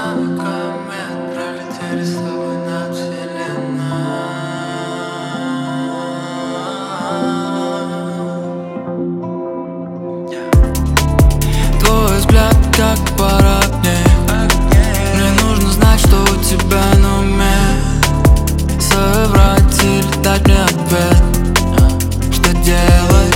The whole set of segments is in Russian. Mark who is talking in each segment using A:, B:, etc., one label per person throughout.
A: хвостами комет пролетели с тобой над вселенной. Твой взгляд как пара огней. Мне нужно знать, что у тебя на уме. Соврать или дать мне ответ. Что делать?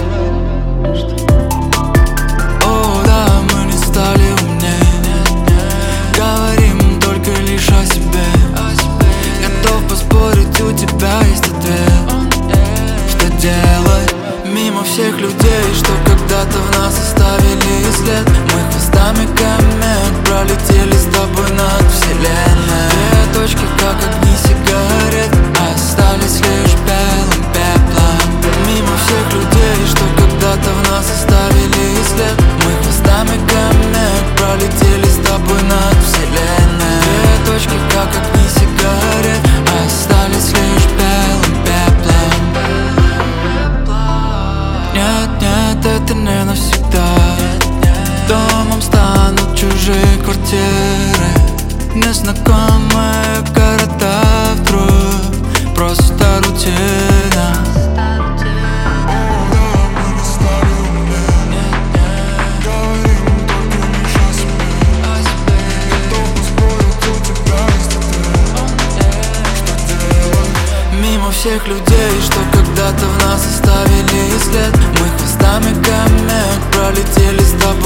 A: О, да, мы не стали умнее. Говорим только лишь о себе. Готов поспорить, у тебя есть ответ. Что делать? Мимо всех людей, что когда-то в нас оставили след. Мы хвостами комет пролетели с тобой над вселенной. Две точки, как огни сигарет, остались лишь белым пеплом. Мимо всех людей, что когда-то в нас оставили след. Мы хвостами комет пролетели с тобой над вселенной. Две точки, как огни сигарет, остались лишь белым пеплом. Нет, нет, это не навсегда. Домом станут чужие квартиры, незнакомые города вдруг. Просто рутина. Мимо всех людей, что когда-то в нас оставили след. Мы хвостами комет пролетели с тобой